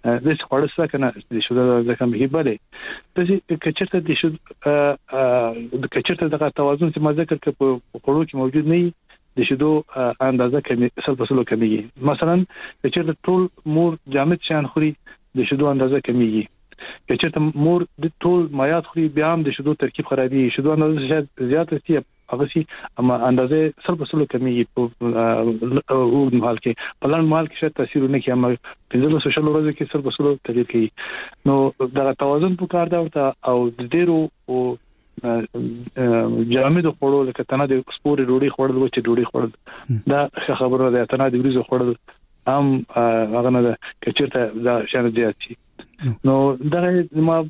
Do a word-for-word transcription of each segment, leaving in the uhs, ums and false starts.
د خوړل څه کنه د شوده د کمې بلې د کچرته د شود د کچرته د توازن چې ما ذکر کړ په خوړو کې موجود نه د شودو اندازه کمې سل په سلو کمیږي. مثلا کچرته ټول مور جامد شان خوري د شودو اندازه کمیږي. کچرته مور د ټول مایات خوري بیا هم د شودو ترکیب خرابي. شودو اندازه شاید زیاته شي هغه سي اما اندازه سل په سلو کمیږي په وګړو مال کې په لړ مال کې شاید تاثیر نه کوي اما په سوشل ورځ کې سل په سلو تغیر کوي. نو دا توازن په کار دا ورته او د ډیرو او جامد خوړو لکه تنه د سپوري ډوډۍ خوړل و چې ډوډۍ خوړل دا خبره ده. تنه د وریځو خوړل هم هغه نه ده کچرته دا شان زیات شي. نو دا ما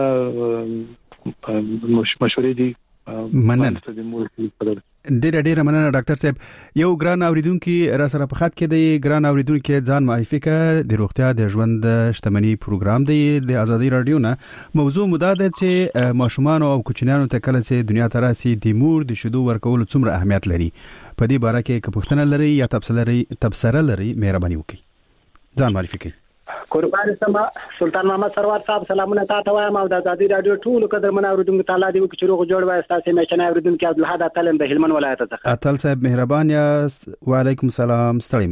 مشورې دي مننه. ډېر ډېر مننه ډاکټر صاحب. یو ګران اوریدونکو را سره په خط کې دی. ګران اوریدونکو ځان معرفي کړه. د روغتیا د ژوند شتمنۍ پروګرام دی د ازادي رادیو نه. موضوع مو دا ده چې ماشومان او کوچنیانو ته کله چې دنیا ته راسي د مور د شیدو ورکول څومره اهمیت لري. په دې باره کې که پوښتنه لري یا تبصره لري تبصره لري مهرباني وکړئ. ځان معرفي کړئ. قربان سما سلطان محمد سرور صاحب سلامونه تاسو وایم او د ازادي رادیو ټول قدر من اوریدونکو تعالی دی چې روغ جوړ وای تاسو میشنه اوریدونکو عبد الحد اتل د هلمند ولایت څخه. اتل صاحب مهربان یاست. وعلیکم السلام. ستړي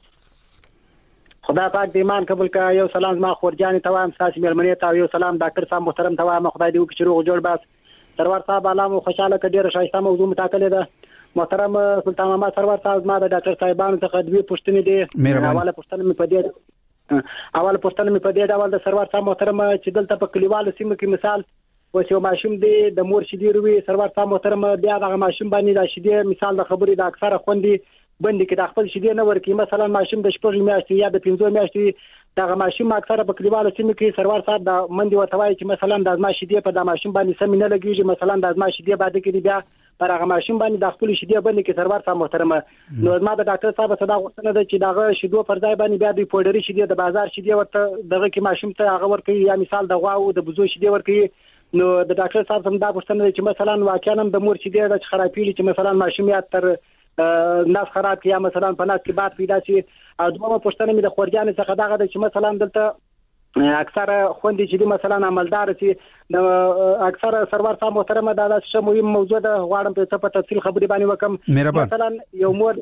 مسئ خدا پاک دې ایمان قبول کړه. یو سلام ما خورجان ته وایم تاسو مېرمنې ته یو سلام ډاکټر صاحب محترم ته وایم خدای دې چې روغ جوړ باس. سرور صاحب علامه خوشاله کډیر شایسته موضوع متاکله ده. محترم سلطان محمد سرور صاحب ما د ډاکټر صاحبانو څخه دوی پوښتنې دي. حواله پوښتنه مې پدې اول پوښتنه مې په دې ډول د سرور صاحب محترم چې دلته په کلیوالو سیمو کې مثال وسو ماشوم دی د مور شیدې روي سرور صاحب محترم بیا د ماشوم باندې د شیدې مثال د خبرې د اکثره خوندې باندې کې د خپل شیدې نه ورکی. مثلا ماشوم د شپږ میاشتې یا د پنځه میاشتې د ماشوم اکثره په کلیوالو سیمو کې سرور صاحب د مندي وتوای چې مثلا د ازما شیدې په د ماشوم باندې سم نه لګیږي. مثلا د ازما شیدې باندې کې بیا پر هغه ماشوم باندې د خپل شیدې باندې کې سرور صاحب محترم نو ما د ډاکټر صاحب صدا غوښتنه ده چې دغه شیدو پر ځای باندې بیا د پوډري شیدې د بازار شیدې ورته دغه کې ماشوم ته هغه ورکوي یا مثال د غوا او د بزو شیدې ورکوي. نو د ډاکټر صاحب هم دا غوښتنه ده چې مثلا واقعا د مور شیدې د خرابېږي چې مثلا ماشوم یا تر ناس خراب کیا مثلا په ناس کې باد پیدا شي. او دومره پوښتنه مې د خورجان څخه دغه ده چې مثلا دلته اکثر خوندې چې مثلا عملدار شي د اکثر سرور صاحب محترم دا د مهم موضوع ده. غواړم په څه په تفصیل خبرې باندې وکم. مثلا یو مور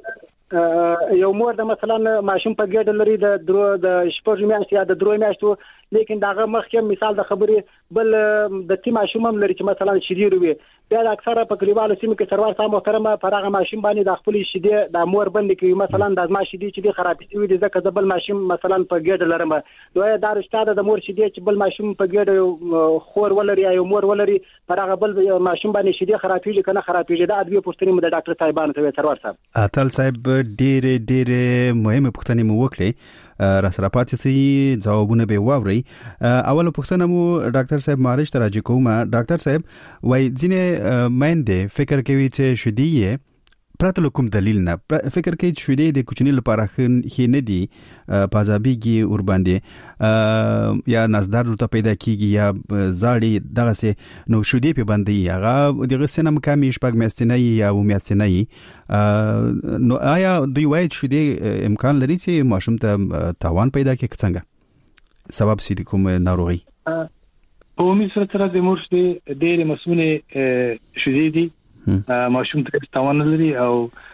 یو مور د مثلا ماشوم په ګډ لري د درو د شپږ میاشتې یا د درو میاشتو لیکن داغه مخکې مثال د خبرې بل د تی ماشوم هم لري چې مثلا شیدې روي بیا د اکثره په کلیوالو سیمو کې سرور صاحب محترم پر هغه ماشوم باندې د خپل شیدې د مور باندې کوي. مثلا د ازما شیدې چې خراب شي وي ځکه د بل ماشوم مثلا په ګډ لرم دوی دا رښتا د مور شیدې چې بل ماشوم په ګډ خور ولري یا مور ولري پر هغه بل ماشوم باندې شیدې خرابېږي کنه خرابېږي. دا ادویه پوښتنې مو د ډاکټر صاحبانو ته سرور صاحب. اتل صاحب ډېر ډېر مهمه پوښتنې مو وکړې را سره پاتې سي ځوابونه به واوري. اول پوښتنه مو ډاکټر صاحب مارش ته راځي کومه. ډاکټر صاحب وای ځینې مېندې فکر کوي چې شیدې پرته کوم دلیل نه فکر کوي چې شیدې د کوچنی لپاره خې نه دي پازابيږي ور باندې یا نزدار ورته پیدا کیږي یا زاړي دغه سه نو شیدې په باندې هغه دغه سنم کمی شپږ میاشتې یا و میاشتې نو آیا دوی وایي چې شیدې امکان لري چې ماشوم ته تاوان پیدا کوي څنګه سبب سي کوم ناروغي؟ په عمومي سره د مور شیدې ډېر مسؤله شیدې دي ماشوم ته تاوان لري او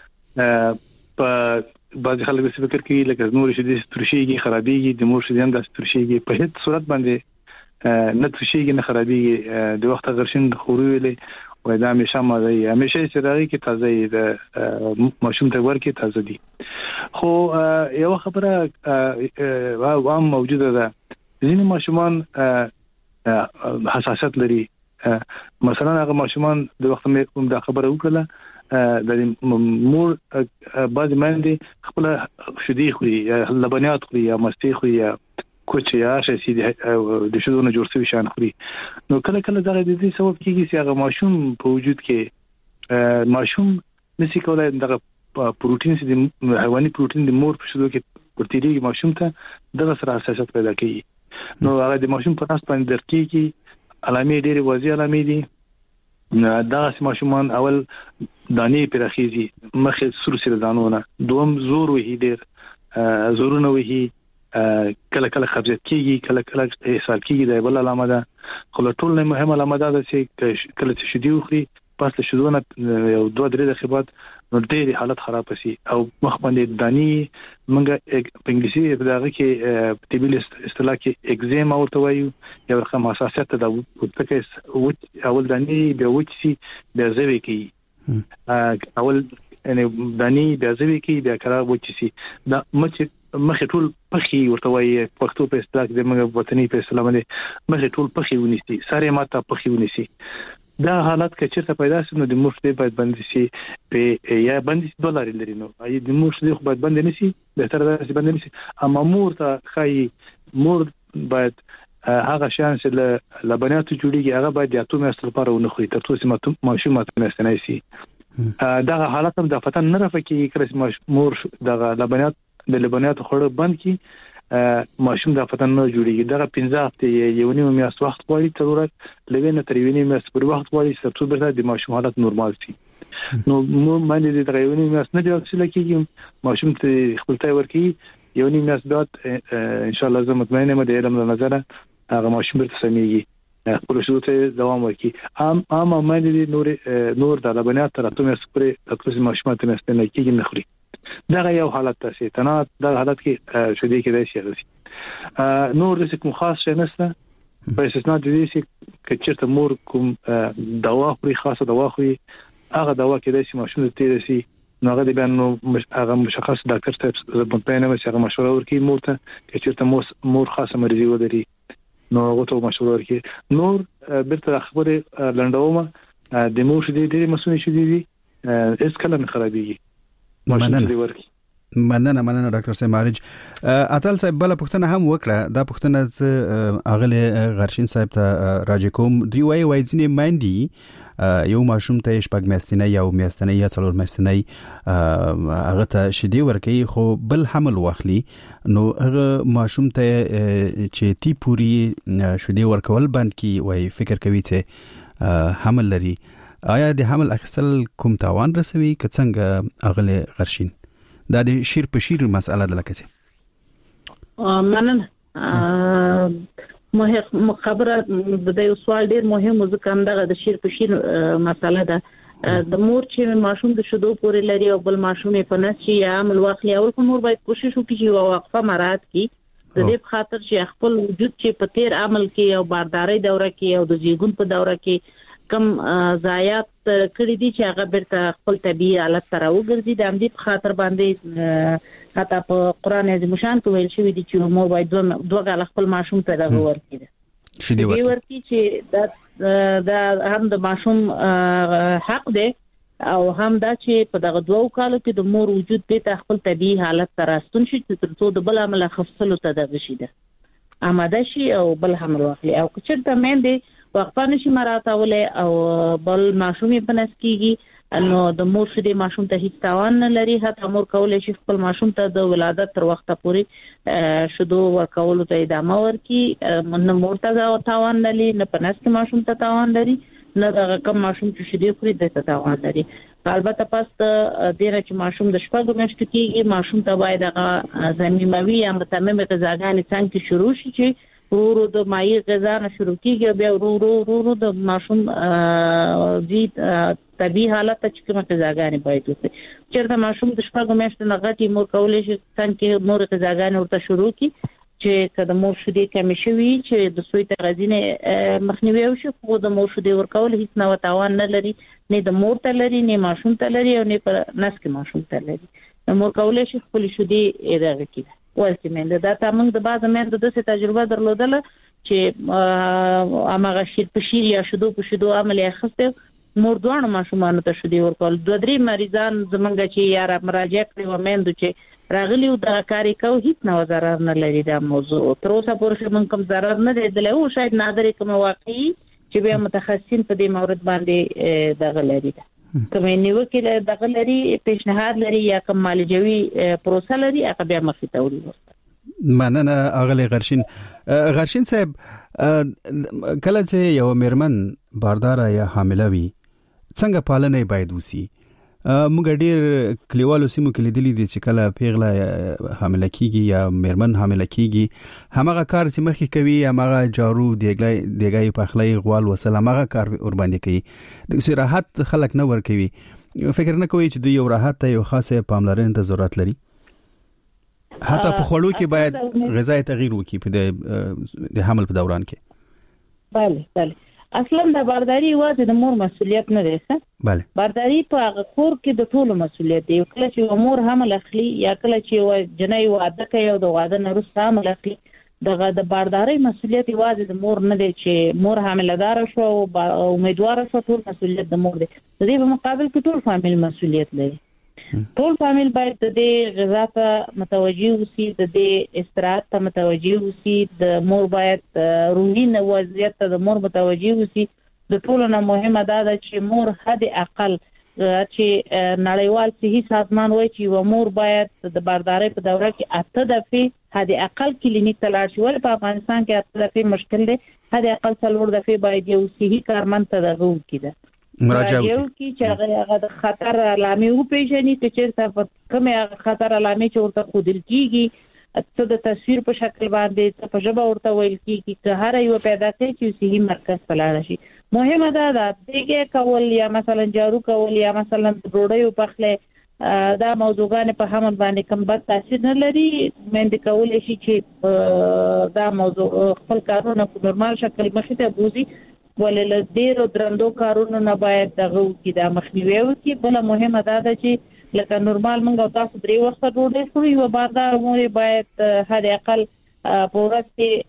په بعض خلک څه فکر کوي لکه نور شیدې ترشيږي خرابېږي د مور شیدې هم د ترشيږي په هیڅ صورت باندې نه ترشيږي نه خرابېږي. د وخت غرشن خورولې و دا همیشه ماده همیشه سره کې تازه د ماشوم ته ورکې تازه دي. خو یو خبره عام موجوده ده ځینې ماشومان حساسیت لري. مثلا هغه ماشومان د وخت مې کوم دا خبره وکړه د مور بعض باندې خپل شیدې خوري یا لبنیات خوري یا مستې خوري یا کوچ یا شي د شیدونو جوړ شوی شان خوري. نو کله کله دا د دې سبب کیږي چې هغه ماشوم په وجود کې ماشوم نشي کولای دغه پروتین چې د حیواني پروتین د مور په شیدو کې ورتيږي ماشوم ته دغه سره حساسیت پیدا کوي. نو هغه د ماشوم په تاسو باندې درکېږي علامې ډېرې واضح علامې دي. دا ماشومان اول دانې پرخیزي مخه سر سره دانونه دوم زور وهي ډېر زورونه وهي کله کله قبضیت کیږي کله کله اسهال کیږي د بل علامه ده خو ټول نه مهمه علامه ده چې کله چې شدي وخوري پس له شدونه یو دوه درې دقیقې بعد نو ډېر حالت خراب شي او مخ باندې دانی منګه په انګلیسي په دغه کې طبي اصطلاح کې اگزیما ورته وایو یو رقم حساسیت ده ورته اول دانی بیا وچی بیا زوي کی اول یعنی دانی بیا زوي کی بیا کرا وچی دا مچ مخ ټول پخي ورته وایي پښتو په اصطلاح کې موږ وطني په اصطلاح باندې مخ ټول پخي ونیسي ساره ماته پخي ونیسي دا حالت کې چې پیدا شي نو د مشته باید بند شي په یا بند شي ډالر لري نو ای د مشته خو باید بند نشي به تر دا شي بند نشي اما مور ته خای مور باید هغه شان چې لبنیات جوړیږي هغه باید د اتوم اصل لپاره ونه خوري تر څو چې ماشوم ماته نه شي دا حالت هم د فتن نه رافقي کړي مور د لبنیات د لبنیات خوړ بند کی ماشوم د فتن نه جوړیږي دا پنځه هفته یو نیمه میاشت وخت غواړي ضرورت لوینه تر یو نیمه میاشت پر وخت غواړي چې څو برته د ماشوم حالت نورمال شي نو مو باندې د یو نیمه میاشت نه دی چې کېږي ماشوم ته خپل ځای ورکی یو نیمه میاشت بعد ان شاء الله زه مطمئن یم د علم له نظر هغه ماشوم برته سميږي خپل شروع ته دوام ورکی ام ام باندې نور نور د لبنیات تر اتو میاشت پرې تاسو ماشوم ته نه ستنه کېږي نه خوري دا یو حالت تاسو تنات دا حالت کې شدي کې دی شي نور د کوم خاص شي نشته په استثناء د دې چې چیرته مور کوم دوا خوري خاصه دوا خوري هغه دوا کې د ماشوم ته تیر شي نو هغه د بیان نو هغه مشخص ډاکټر ته په نه مې هغه مشوره ورکړي مور ته چې چیرته مور خاصه مرزي ولري نو هغه ته مشوره ورکړي نور بیرته خبره لنډومه د مور شدي د مسؤلیت شدي دي اس کله نه خرابيږي مننه مننه مننه ډاکټر صاحب مارج اتل صاحب بل پښتنه هم وکړه دا پښتنه ز اغله غرشین صاحب ته راځي کوم دی وای وای ځنه ماندي یو ماشوم ته شپږ میاشتنه یو میاشتنه یا څلور میاشتنه هغه ته شدي ورکي خو بل حمل واخلي نو هغه ماشوم ته چې تی پوری شدي ورکول باندې کی وای فکر کوي چې حمل لري آیا د حمل اخیستل کوم تاوان رسوي که څنګه اغله غرشین دا د شیر په شیر مسأله ده لکه مننه مه خبره د یو سوال ډیر مهم ځکه دغه د شیر په شیر مسأله ده د مور چې ماشوم د شدو پورې لري او بل ماشوم په نس چې یا عمل واخلي او مور باید کوشش وکړي چې وقفه مراعات کړي د دې خاطر چې خپل وجود چې په تیر عمل کې او بارداري دوره کې او د زیګون په دوره کې کم ضایعات کړی دي چې هغه برته خپل طبيعي حالت سره وګرځي د همدې په خاطر باندې حتی په قران عظیم شان کې ویل شوی دي چې مور باید دوه غل خپل ماشوم ته دغه ورکړي شدي ورکړي چې دا دا هم د ماشوم حق دی او هم دا چې په دغه دوه کالو کې د مور وجود به خپل طبيعي حالت سره ستون شي تر څو د بل عمل خفصلو ته دغه شي ده آماده شي او بل حمل واخلي او کچرته مېندې وقفه نشي مراتولې او بل ماشوم په نس کېږي نو د مور شدي ماشوم ته هیڅ تاوان نه لري حتی مور کولای شي خپل ماشوم ته د ولادت تر وخته پورې شدو ورکول ته ادامه ورکړي نه مور ته تاوان نه لري نه په نس کې ماشوم ته تاوان لري نه د کم ماشوم چې شدي خوري د تاوان لري البته پس د دې چې ماشوم د شپږ میاشتو کې ماشوم ته باید هغه زمینوي یا متممه غذاګانې څنګه شروع شي چې ورو د مایع غذا نه شروع کیږي بیا ورو ورو د ماشوم دي طبيعي حالت چې کومه غذاګانې باید وي چې د ماشوم د شپږ میاشتو نه غټي مور کولای شي څنګه مور غذاګانې ورته شروع کی چې کله مور شدي کم شوي چې د سوی تغذینه مخنیوي وشي خو د مور شدي ورکول هیڅ نه تاوان نه لري نه د مور ته لري نه ماشوم ته لري او نه پر نس کې ماشوم ته لري مور کولای شي خپل شدي اداره کړي ورته مې دا تاسو د بعض مې د څه تجربه درلودله چې امغه شیر په شیر یا شدو په شدو عمل اخسته مور دوه ماشومان ته شدي ورکول دوه درې مریضان زمونږ چې یاره مراجعه کړې و مېندو چې راغلی او د کاری کو هیڅ نه ضرر نه لري دا موضوع تر اوسه پورې موږ کوم ضرر نه لیدل او شاید نادر کوم واقعي چې به متخصصین په دې مورد باندې دغه لري کومه نیوکه دغه لري پیشنهاد لري یا کوم مالجوي پروسه لري هغه بیا مخې ته وړي مننه اغلی غرشین غرشین صاحب کله چې یو میرمن باردار یا حامله وي څنګه پالنه باید وسی موږ ډیر کلیوالو سیمو کې لیدلې دي چې کله پیغله حامله کیږي یا میرمن حامله کیږي همغه کار چې مخکې کوي همغه جارو دیګلای دیګای پخلی غوال وسل همغه کار ور باندې کوي د راحت خلک نه ور کوي فکر نه کوي چې د یو راحت ته یو خاصه پاملرنه ته ضرورت لري حتی په خوړو کې باید غذای تغییر وکړي په د حمل په دوران کې بله بله اصلا د بارداری واځي د مور مسؤلیت نه دی ښه بله بارداری په هغه کور کې د ټولو مسؤلیت دی کله چې مور حمل اخلي یا کله چې جنۍ واده کوي او د واده نه وروسته حمل اخلي دغه د بارداری مسؤلیت واځي د مور نه دی چې مور حاملدار شو او امیدوار شو ټول مسؤلیت د مور دی د دې په مقابل کې ټول فامیل مسؤلیت لري ټول فامیل باید د دې غذا ته متوجي وي د دې استراحت ته متوجي وي د مور باید روحي وضعیت ته د مور متوجي وي د ټولو نه مهمه دا ده چې مور حد اقل چې نړیوال صحي سازمان وایي چې و مور باید د باردارۍ په دوره کې اته دفعې حد اقل کلینیک ته لاړ شي ولې په افغانستان کې اته دفعې مشکل دی حد اقل څلور دفعې باید یو صحي کارمند ته دغه وکړي مراجعه یو کی چې هغه د خطر علامې او پیژني چې چیرته کومه خطر علامې چې ورته خودل کیږي څه د تصویر په شکل باندې څه په ژبه ورته ویل کیږي چې هر یو پیدا کوي چې صحیح مرکز پلاړ شي مهمه ده دا دغه کول یا مثلا جارو کول یا مثلا ډوډۍ پخله دا موضوعګان په حمل باندې کوم بد تاثیر نه لري مند کول شي چې دا موضوع خپل کارونه په نورمال شکل مخې ته بوزي ولې ډېر درندو کارونه نه باید دغه کې د مخنیوي وکړي بل مهمه ده چې لکه نورمال موږ تاسو درې وخت ډوډۍ خوري او باردار مور باید هر اقل په ورځ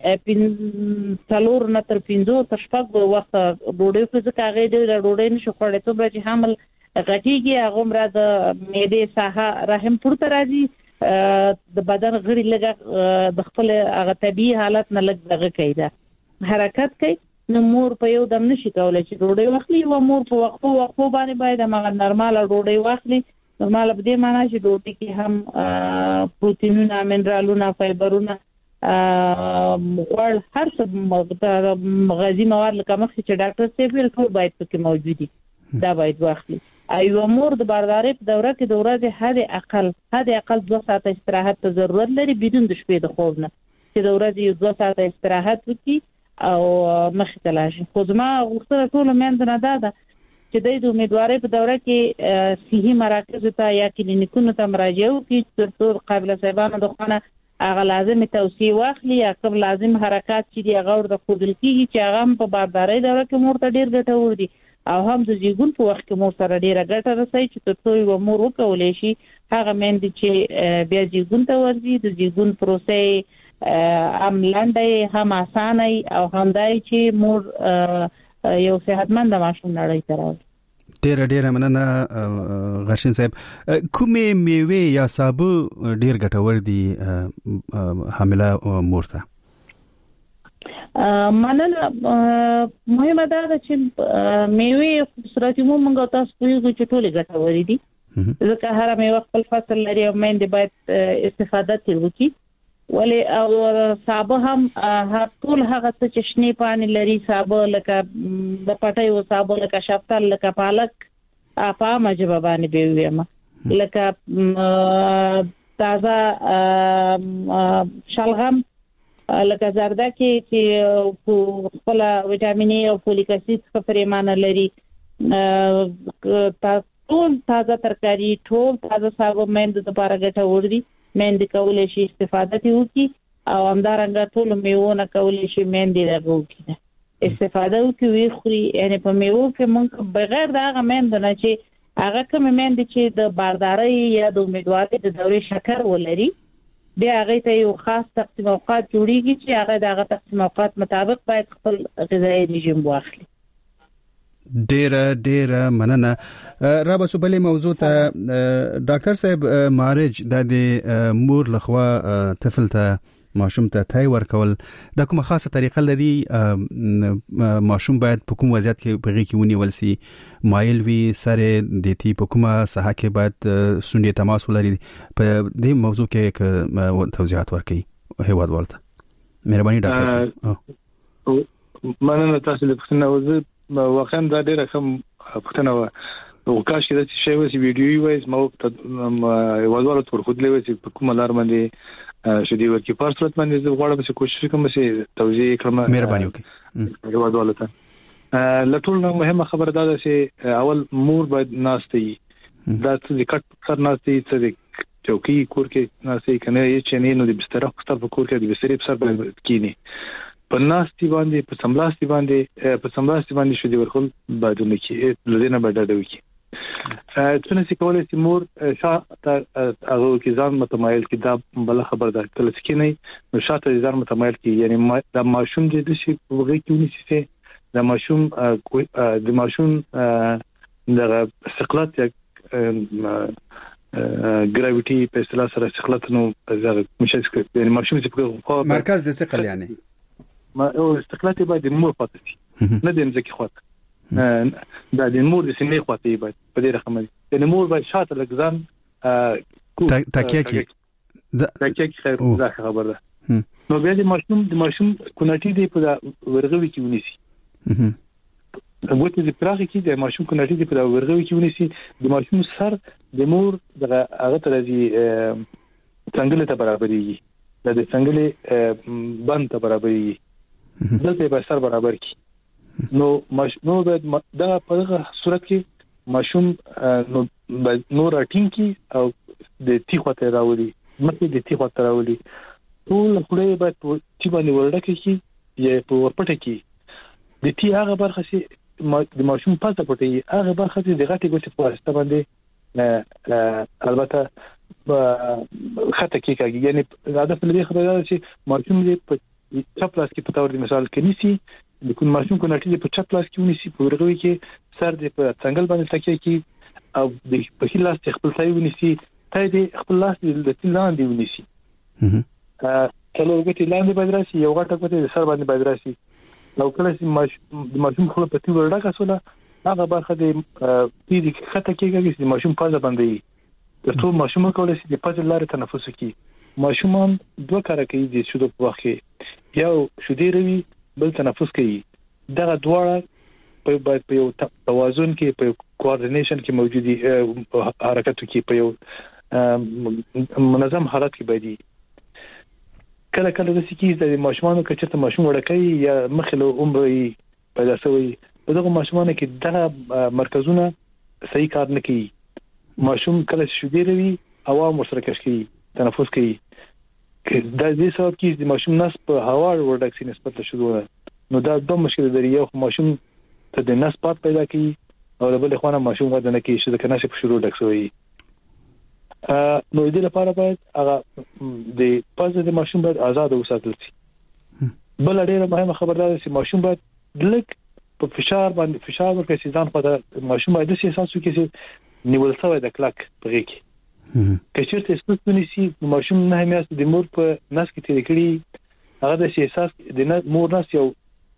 کې څلور نه تر پنځه تر شپږ وخت ډوډۍ خوري ځکه هغه د ډوډۍ نشو خوړلی څومره چې حمل غټیږي هغه عمره د معدې ساحه رحم پورته راځي د بدن غړي لږه د خپل هغه طبيعي حالت نه لږ دغه کوي دا حرکت کوي نو مور په یو دم نشي کولای چې ډوډۍ واخلي او مور په وقفو وقفو باندې باید هغه نورمال ډوډۍ واخلي نورمال په دې معنی چې ډوډۍ کې هم پروتینونه منرالونه فایبرونه غوړ هر څه غذایی مواد لکه مخکې چې ډاکټر سیفل ټول باید پکې موجود دي دا باید واخلي ایو مور د باردارۍ په دوره کې د ورځې حد اقل حد اقل دوه ساعته استراحت ته ضرورت لري بدون د شپې د خوب نه چې د ورځې دوه ساعته استراحت وکړي او مخې ته لاړ شي خو زما غوښتنه ټوله میندو نه دا ده چې دوی د امیدوارۍ په دوره کې صحي مراکزو ته یا کلینیکونو ته مراجعه وکړي تر څو قابله صاحبانو د خونه هغه لازمي توصیه واخلي یا کوم لازم حرکات چې دی هغه ورته ښودل کېږي چې هغه هم په باردارۍ دوره کې مور ته ډېر ګټور دي او هم د زیږون په وخت کې مور سره ډېره ګټه رسوي چې تر څو یو مور وکولی شي هغه میندې چې بیا زیږون ته ورځي د زیږون پروسې هم لنډه هم اسانه او هم دای چې مور یو صحتمند ماشوم نړۍ ته راوړي ډیر ډیر مننه غرشین صاحب کومې میوه یا سابه ډیر ګټور دي حامله مور ته مننه مهمه ده چې میوه صورت عموم موږ تاسو په یو چې ټولې ګټورې دي ځکه هر میوه خپل فصل لري او مېندې باید استفاده تر وکړي ولی او سابه هم هر ټول هغه څه چې شنه پانی لري سابه لکه د پټي او سابه لکه شفتل لکه پالک په مجبه باندې به ویم لکه تازه شلغم لکه زردکي چې خپل وټامین ای او فولیک اسید په پریمانه لري ټول تازه ترکاری ټول تازه سابه مېند د لپاره ګټور دي مېند کولای شي استفاده وکړي او همدارنګه ټول میوونه کولای شي مېند دغه وکړي استفاده وکړي خوري یعنی په میوه کې مونږ بغیر د هغه مېند نه چې هغه کوم مېند چې د باردارۍ یا د امیدوارۍ د دورې شکر ولري بیا هغه ته یو خاص تقسیم اوقات جوړیږي چې هغه دغه تقسیم اوقات مطابق باید خپل غذایی رژیم واخلي ډیر ډیر مننه را به سوبلې موضوع ته ډاکټر صاحب مارج د مور لخوا طفل ته ماشوم ته تای ورکول د کومه خاصه طریقه لري ماشوم باید په کوم وضعیت کې بغي کې ونیول سي مایل وی سره د تی په کومه ساحه کې باید سونډې تماس ولري په دې موضوع کې توضیحات ورکړي هیواد والته مهرباني ډاکټر صاحب مننه تاسو له پښتنه وزه واقعا دا ډیره کوم پښتنه و او کاش کې د شی وسی ویډیو وایز مو وځوالو تر خود لوي چې په کومه لار باندې شدي ورکی په صورت باندې زه غواړم چې کوشش کوم چې توضیح کړم. مهرباني وکړئ. وځوالو ته لټول نو مهمه خبره ده چې اول مور باید ناشتي دا چې کټ سر ناشتي چې چوکي کور کې ناشتي کنه یې چې نه نو د بستر خپل په کور کې د بستر په سر باندې کینی په ناشتي باندې په سملاستی باندې په سملاستی باندې شدي ورخل بعدونه کې لدينا بداده وکي څنګه چې کولای شي مور شاته هغه کې ځان متمایل کې دا بل خبر ده کله چې نه نو شاته ځان متمایل کې یعنی دا ماشوم د شي په وګړي کې ونیسي دا ماشوم د ماشوم د استقلال یا ګراویټي په اصطلاح سره استقلال نو زغ مشکل یعنی ماشوم چې په مرکز د ثقل یعنی ما او استقلال باید مور پاتې نه د مزکی خواته دا د مور د سینې خواته باید په دې رقم دي یعنی مور باید شاته لګزان تکیه کی تکیه کی خیر ځکه خبر ده نو بیا د ماشوم د ماشوم کوناټي دی په ورغوي کې ونیسي وګورئ چې پراخه کې د ماشوم کوناټي دی په ورغوي کې ونیسي د ماشوم سر د مور دغه هغه تر دي څنګه ته برابرېږي د څنګه بند ته برابرېږي دلته به سر برابر کی نو ماشوم نو دا په هغه صورت کې ماشوم نو نو راټینګ کی او د تیخوته راولي مکه د تیخوته راولي ټول خلې به چې باندې ورډکه کی یا په ورپټه کی د تی هغه برخه چې د ماشوم پاتې پټي هغه برخه چې د غټي ګوتې په واسطه باندې البته خطه کې کېږي یعنی دا په دې خبره ده چې ماشوم دې په چپ لاس کې په تور د مثال کې نيسي د کوم ماشوم کو نټي په چپ لاس کې ونيسي په ورغوي کې سر دې په څنګه باندې تکیه کې او د په خپل لاس خپل ځای ونيسي ته دې خپل لاس د تلاندې ونيسي ا کله وګورئ لاندې باید راشي یو غټه کوته د سر باندې باید راشي لو کله چې د ماشوم خپل په تور ورډه کاسوله هغه برخه د دې خطه کېږي چې ماشوم پازه باندې د ټول ماشوم کولای شي د پازه لارې تنفس وکړي ماشومان دوه کار کوي د شودو په وخت کې یو شودي روي بل تنفس کوي دا دواړه په باید په یو توازن کې په کوارډینیشن کې موجودي حرکت کې په یو منظم حالت کې باید کله کله د سکی د ماشومانو کچته ماشوم ورکوي یا مخله عمرې پیدا شوی په دغه ماشومانو کې دغه مرکزونه صحیح کار نه کوي ماشوم کله شودي روي هوا مشترک کوي تنفس کوي دا دې سبب کې د ماشوم نس په هوا ورډکسي نسبت شروع نو دا دوه مشکل لري یو ماشوم ته د نس پات پیدا کوي او بل خوانه ماشوم غوډه نه کوي چې د کناسه په شروع ډکسوي ا نو دې لپاره باید هغه د پازه د ماشوم باید آزاد وساتل شي بل ډیره مهمه خبردار چې ماشوم باید لک په فشار باندې فشار ورکړي چې ځان په ماشوم باید د احساس وکړي چې نیول شوی د کلک پرې کې کچېرته ستونی سي ماشوم نه میاست د مور په ناس کې تیر کړی هغه د احساس د مور ناس یو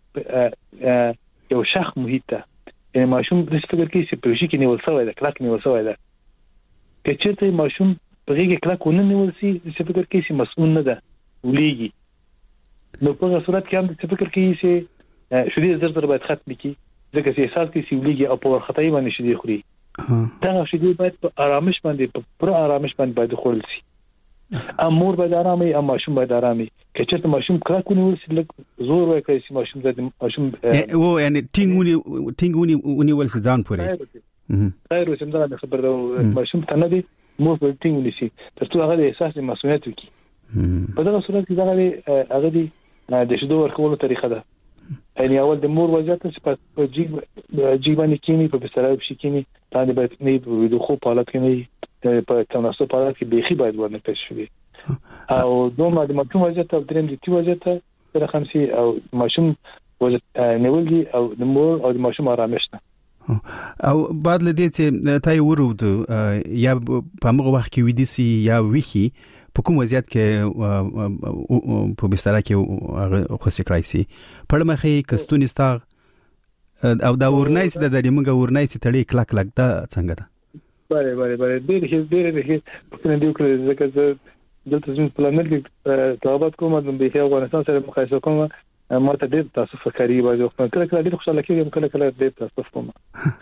یو شخ محیط ته یعنی ماشوم د فکر کې چې په شي کې نیول شوی د کلک نیول شوی ده کچېرته ماشوم په کې کلک ونه نیول سي د فکر کې چې مسؤل نه ده ولېږي نو په هغه صورت کې هم د فکر کې چې شودي زر زر باید ختم کی ځکه چې احساس کې چې ولېږي او په ورختای باندې شدي خوري دا شدي باید په آرامش باندې په پر آرامش باندې باید خورل شي امور باید آرامي او ماشوم باید آرامي کچته ماشوم کراکونه ورسې لګ زور ورکړي چې ماشوم د ماشوم او یعنی ټینګونی ټینګونی ونی ول ځان پورې خیر وسم دا خبر دا ماشوم ته نه دي مور په ټینګونی شي ترڅو هغه احساس د مسؤلیت وکړي په دا صورت کې دا هغه دي د شدو ورکولو طریقه ده یعنی اول د مور وضعیت چې په جیب جیبانی کینی په بستر شي کینی باندې باید نه د خو په حالت کې نه په تناسب په حالت کې بيخي باید ورنه پېښ شي او دوه د ماشوم وضعیت او دریم د تی وضعیت سره خمسي او ماشوم وضعیت نیول دي او د مور او د ماشوم آرامش نه او بعد لدې چې تای ورود یا په موږ وخت کې ودی سي یا ویخي په کوم وضعیت کې په بستر کې خوشی کړای سي په مخې کستونی ستار او دا ورنایس د دې موږ ورنایس تړي کلک کلک دا څنګه ده بله بله بله ډېر هیڅ ډېر هیڅ په دې یو کړی ځکه چې دلته زموږ پلانر کې طلبات کوم د به افغانستان سره مقایسه کوم ما ته ډېر تاسو فکرې وایي خو کله کله ډېر خوشاله کېږم کله کله ډېر تاسو کوم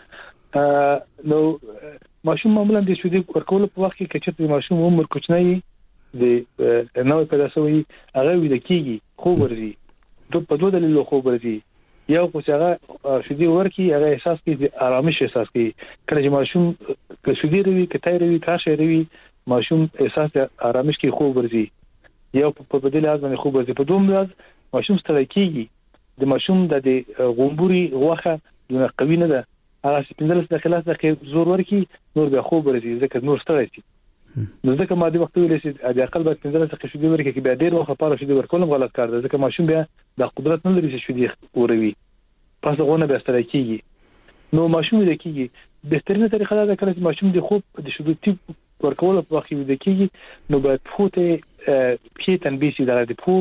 نو ماشوم معمولا د شودي ورکول په وخت کې چې ماشوم عمر کوچنی د نوې پیدا شوی هغه ویل کېږي خو ورزي د په دوه دلیل خو ورزي یو خو هغه شودي ورکی هغه احساس کوي آرامش احساس کوي کله چې ماشوم که شودي روي کته روي کاشه روي ماشوم احساس آرامش کوي خو ورزي یو په بدیل از باندې خو ورزي په دوم لاز ماشوم ستړی کېږي د ماشوم د غومبوري غوخه د قوی نه ده هغه سپینځل د خلاص د زور ورکی نور به خو ورزي ځکه نور ستړی شي نو ځکه ما د وخت ویل شي د عقل به سپینځل څخه شودي ورکی کې به ډیر وخت پاره شودي ورکول غلط کار ده ځکه ماشوم بیا د قدرت نه لري چې شودي وروي پس غونه به ستړی کېږي نو ماشوم د کېږي بهترینه طریقه ده کله چې ماشوم د خوب د شودي تیپ ورکول په وخت کې د کېږي نو باید فوته کې تنبیه شي د پو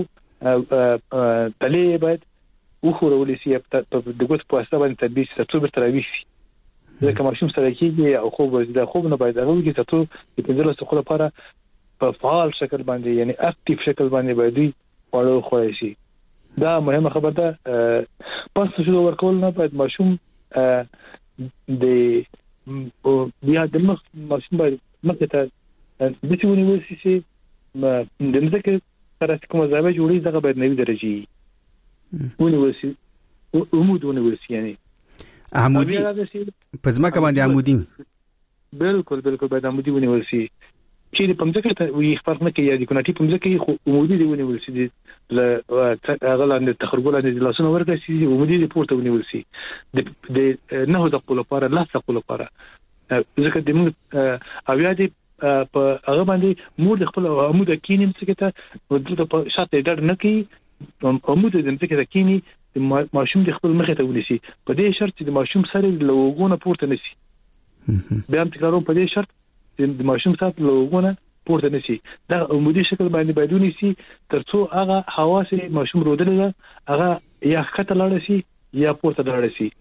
تلې باید وخورول شي په دغه په اساس باندې تنبیه شي تر څو تر ویشي ځکه ماشوم سره کېږي او خوب د خوب نه باید هغه کې تاسو د پنځله سکول لپاره په فعال شکل باندې یعنی اکټیو شکل باندې باید وړو خوړی شي دا مهمه خبره ده پس شو ورکول نه باید ماشوم د بیا د مخ ماشوم باید مخه ته د څه ونیول شي د مزکه سره کوم ځای جوړی دغه باید نوي درجه ونیول شي عمود ونیول شي یعنی عمودي په ځمکه باندې عمودي بالکل بالکل باید عمودي ونیول شي چې په ځمکه ته وي فرق نه کوي د کوناټي په ځمکه خو عمودي دی ونیول شي د غلاند تخرګول د لاسونو ورکړي شي عمودي دی پورته ونیول شي د نه د خپل لپاره لا خپل لپاره ځکه د موږ اویا دی په هغه باندې مور د خپل عمود کینې څخه ته د په شاته ډډ نه کوي عمود د ځمکه ته کینی د ماشوم د خپل مخه ته ونیسي په دې شرط چې د ماشوم سره لوګونه پورته نشي بیا هم تکرارو په دې شرط چې د ماشوم سره لوګونه پورته نشي دا عمودي شکل باندې باید ونیسي ترڅو هغه حواس ماشوم رودل هغه یا خطه لاړ شي یا پورته لاړ شي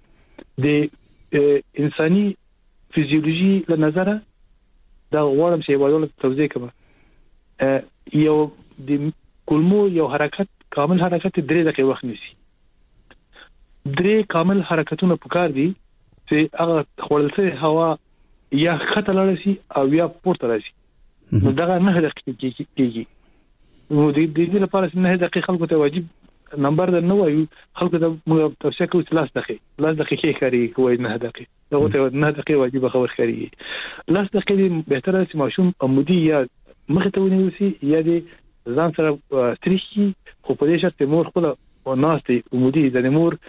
د انساني فزیولوژي له نظره دا غواړم چې یو توضیح کوم یو د کولمو یو حرکت کامل حرکت درې دقیقې وخت نیسي درې کامل حرکتونه پکار دي چې هغه خپلسه هوا یا خطه لاړ شي او یا پورته راشي نو دا نه دقیقې کېږي نو د دې لپاره چې نه دقیقې خلکو ته واجب نمبر نه وایو خلکو ته موږ توصیه کوو چې لاس دقیقې لاس دقیقې کاری کوی نه دقیقې دا ته نه دقیقې واجب خبر کاری لاس دقیقې به تر چې ماشوم عمودي یا مخ ته ونیول شي یا د ځان سره ستریشي خو په دې شرط مور خپل او ناستي عمودي د مور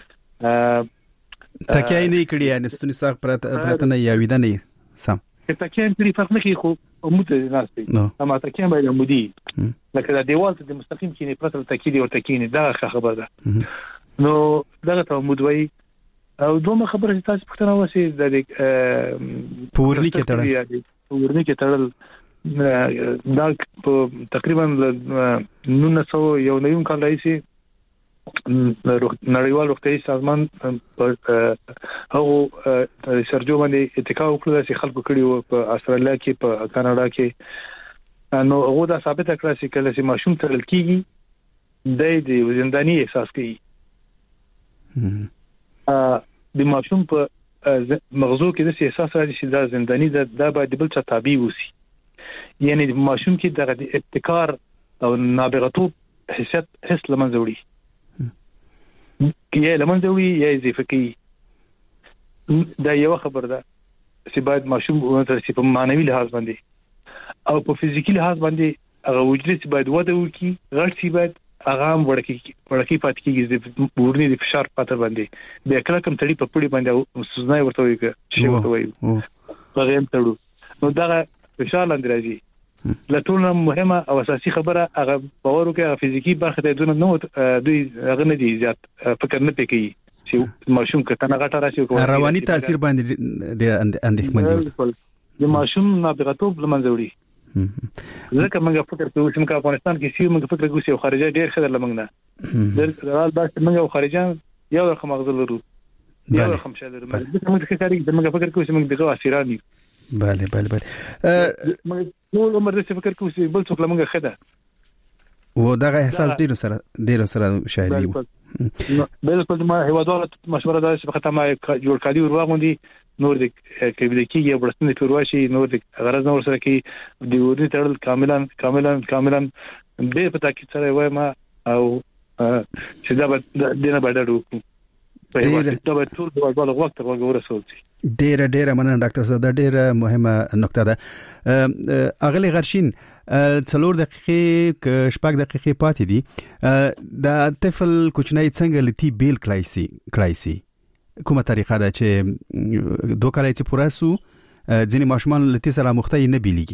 تکای نه کړی یعنی ستونی ساق پرته نه یا ویده نه سم تکای کړی فرق نه کوي خو عمود ناستي اما تکای باید عمودي لکه د دیوال ته مستقیم کینی پرته تکای دی او تکینی دا خبره ده نو دغه ته عمود وای او دومره خبره چې تاسو پښتنه وسی د پورنی کې تړل پورنی کې تړل دا تقریبا نو سو یو نیم کال راځي نړیوال روغتیايي سازمان هغه سرجو باندې اتکا وکړه چې خلکو کړي په استرالیا کې په کاناډا کې نو هغه دا ثابت کړه چې کله چې ماشوم تړل کیږي د دې زنداني احساس کوي د ماشوم په مغزو کې د احساس راځي چې دا زنداني دا باید بل څه تابع وسی یعنی د ماشوم کې د ابتکار او نابغتوب حیثیت حس لمنځه وړي یا لمنځه وړي یا اضافه کوي دا یو خبر ده چې باید ماشوم ورته په معنوي لحاظ باندې او په فزیکي لحاظ باندې هغه وجود باید وده وکړي غړ شي باید هغه وړکی وړکی پات کیږي د بورنی د فشار پاتر باندې د کله کم تړي په پړي باندې سوزنای ورته وي چې ورته وي هغه هم تړو نو دا فشار لاندې راځي لټونه مهمه او اساسي خبره هغه باور وکړي فزیکی برخه ته دونه نو دوی هغه نه دي زیات فکر نه پکې چې ماشوم کته نه غټه راشي رواني تاثیر باندې ډېر اندېښمن دي د ماشوم نابغتوب لمنځه وړي ځکه موږ فکر کوو چې موږ افغانستان کې سیو موږ فکر کوو چې خارجه ډېر خدای لمنګ نه درال دا چې موږ خارجان یو رقم مغزل لرو یو رقم شاله لرو موږ فکر کوو موږ فکر کوو چې موږ دغه اسیرانی بله بله بله موږ نو عمر دې فکر کوو چې بل څوک لمنګ خده و دغه احساس ډیر سره ډیر سره شاهدي وو. بالکل ما هیوادوالو مشوره ده چې په ختمه جوړ کړي ورواغوندي نور د کېبل کېږي برسنه پیرواشي نور د غرض نور سره کې د ورني تړل کاملا کاملا کاملا به په تاکید سره وای ما او چې دا د دینه باندې وکړو په هیواد کې دا ټول د وړاندې وخت ورسول شي. ډیره ډیره مننه ډاکټر صاحب، دا ډیره مهمه نقطه ده. اغلی غرشین څلور دقیقې شپږ دقیقې پاتې دي. د طفل کوچنی څنګه لتی بیل کلایسي کلایسي کومه طریقه ده چې دوه کال چې پوره سو ځینې ماشومان لتی سره مخته نه بیلېږي؟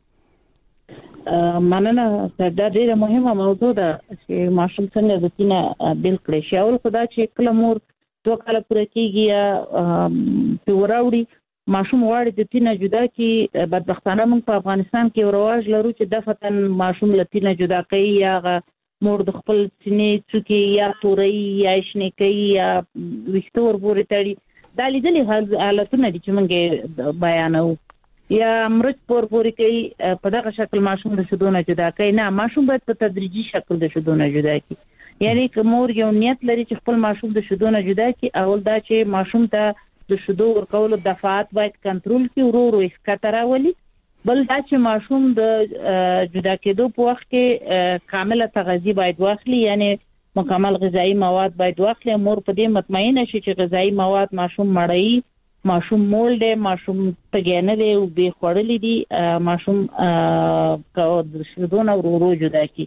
مننه، دا ډیره مهمه موضوع ده چې ماشوم څنګه د تینه بیل کړي شي. اول خدا چې کله مور دوه کال پوره کېږي یا پیوراوړي ماشوم غواړي د تینه جدا کی، بدبختانه موږ په افغانستان کې رواج لرو چې د فتن ماشوم لتینه جدا کوي یا مور د خپل سینې څوکي یا توري یا شنیکي یا وشتور پورې تړي. دا لیدلې حالتونه دي چې موږ بیانو یا مرچ پور پورې کوي په دغه شکل ماشوم د شیدو نه جدا کوي. نه، ماشوم باید په تدریجي شکل د شیدو نه جدا کی. یعنی که مور یو نیت لري چې خپل ماشوم د شیدو نه جدا کی، اول دا چې ماشوم ته د شیدو ورکولو دفعات باید کنټرول کی، ورو ورو ښکته راولي. بل دا چې ماشوم د جدا کېدو په وخت کې کامله تغذیه باید واخلي، یعنی مکمل غذایی مواد باید واخلي. مور په دې مطمئنه شي چې غذایی مواد ماشوم مړی، ماشوم مول دی، ماشوم تګینه دی او به خورلې دي، ماشوم د شیدو نه ورو ورو جدا کی.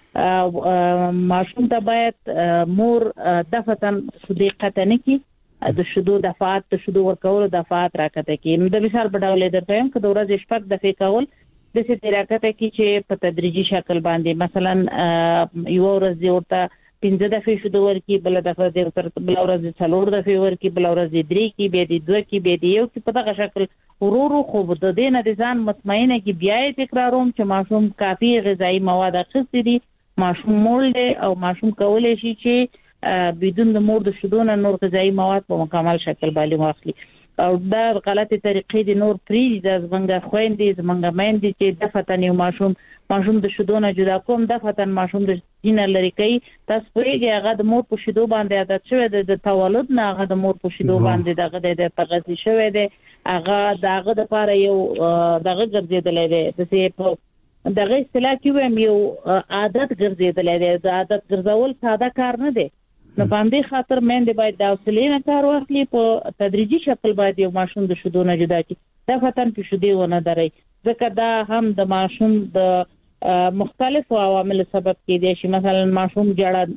ماشوم ته باید مور دفتن صدیقه نه کی، د شیدو دفعات د شیدو ورکولو دفعات راکته کی. نو د مثال په ډول درته هم که د ورځې شپږ دفعې کول د څه راکته کی چې په تدریجي شکل باندې مثلا یو ورځ ورته پنځه دفعې شیدو ورکی، بل دفعه د بل ورځ څلور دفعې ورکی، بل ورځ درې کی، بیا د دوه کی، بیا د یو کی. په دغه شکل ورورو خو د دې نه د ځان مطمئنه کی بیا تکراروم چې ماشوم کافي غذایی مواد اخیستي دي، ماشوم مول دی او ماشوم کولای شي چې بدون د مور د شیدو نه نور غذایی مواد په مکمل شکل باندې واخلي. او دا غلطه طریقې دي نور پری د زمنګ خويندې زمنګ مېندې چې د فتن یو ماشوم ماشوم د شیدو نه جدا کوم، د فتن ماشوم د دینه لري کوي. تاسو پرېږه هغه د مور په شیدو باندې عادت شوی د تولد نه، هغه د مور په شیدو باندې دغه د تغذیه شوی دی، هغه دغه د لپاره یو دغه ګرځیدل دی د په دغه اصطلاح کې ویم یو عادت ګرځیدل دی. د عادت ګرځول ساده کار نه دی. نو باندې خاطر مېندې باید د حوصلې نه کار واخلي، په تدریجي شکل باید یو ماشوم د شیدو نه جدا کړي. دا فتن په شیدې ونه دري، ځکه دا هم د ماشوم د مختلفو عواملو سبب کېدای شي. مثلا ماشوم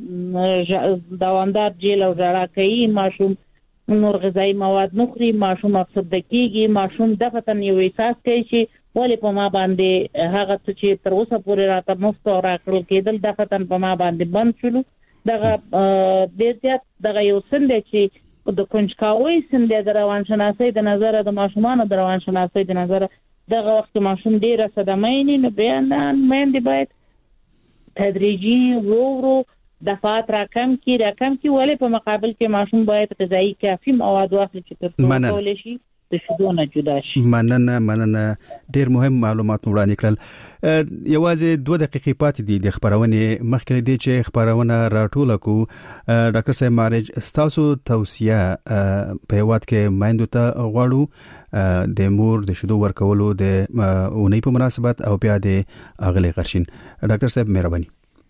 جړه دوامدار جیل او جړه کوي، ماشوم نور غذایی مواد نه خوري، ماشوم افسرده کېږي، ماشوم د فتن یو احساس کوي چې ولې په ما باندې هغه څه چې تر اوسه پورې راته مفت او راکړل کېدل د فتن په ما باندې بند شول. دغه د زیات دغه یو سند چې د کنجکاوي سند د روانشناسۍ د نظر د ماشومان د روانشناسۍ د نظر دغه وخت ماشوم ډیره صدمه نه بیان مېندې باید تدریجي ورو دفعات راکم کی راکم کی ولې په مقابل کې ماشوم باید غذایی کافي مواد واخلي چې تر څو کولای شي د شیدو نه جدا شي. مننه مننه، ډیر مهم معلومات وړاندې کړل. یوازې دوه دقیقې پاتې دي د خبرونې مخکې دي چې خبرونه راټوله کو. ډاکټر صاحب مارج ستاسو توصیه په هیواد کې مایندو ته غواړو د مور د شیدو ورکولو د اونۍ په مناسبت او بیا د اغلی غرشین. ډاکټر صاحب مهرباني.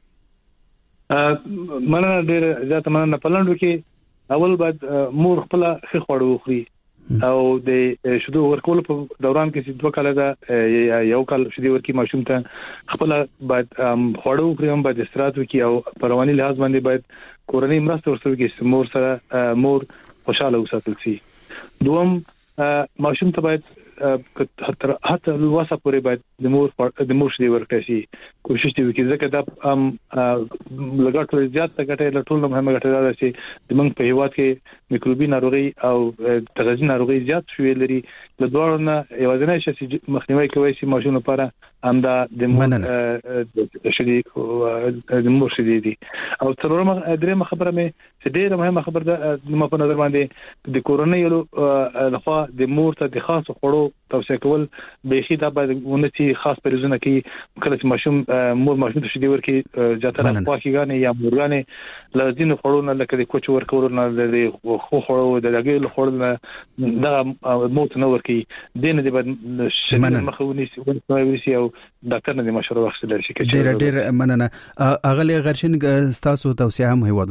مننه، ډیر زیاته مننه. په لندو کې اول باید مور خپل ښه خواړه وخوري او د شیدو ورکول په دوران کې چې دوه کال دا یو کال شیدو ورکی ماشوم ته خپل باید خواړه وخوري، هم باید استراحت وکړي او په رواني لحاظ باندې باید کورنۍ مرسته ورسره وکړي چې مور سره مور خوشاله وساتل شي. دوم ماشوم ته باید حتی حتی الواسه پورې باید د مور د مور شیدې ورکړي شي، کوشش دی وکړي ځکه دا ام لګټ زیات ګټه له ټول مهمه ګټه ده چې د موږ په هیواد کې میکروبي ناروغي او تغذیه ناروغي زیات شوې لري. له دوړو نه یوازینی شي چې مخنیوي کوي چې ماشوم لپاره امدا د مور شدي د مور شدي دي او څلورم درېمه خبره مې چې ډېره مهمه خبره ده نو په نظر باندې د کورونی یو لخوا د مور ته د خاص خوړو توصیه کول به شي دا باید ونتي خاص پریزونه کې کله چې ماشوم مور ماشوم ته شدي ورکي جاتره خواخیګانې یا مورګانې لازم خوړو نه لکه د کوچ ورکول نه د خو خوړو د دغه خوړل نه دا موت نه ورکي دینه د شدید مخاوني سي او ډاکټر نه د مشوره واخیستل شي ډېر ډېر مننه اغلی غرشن تاسو توصیه هم هیواد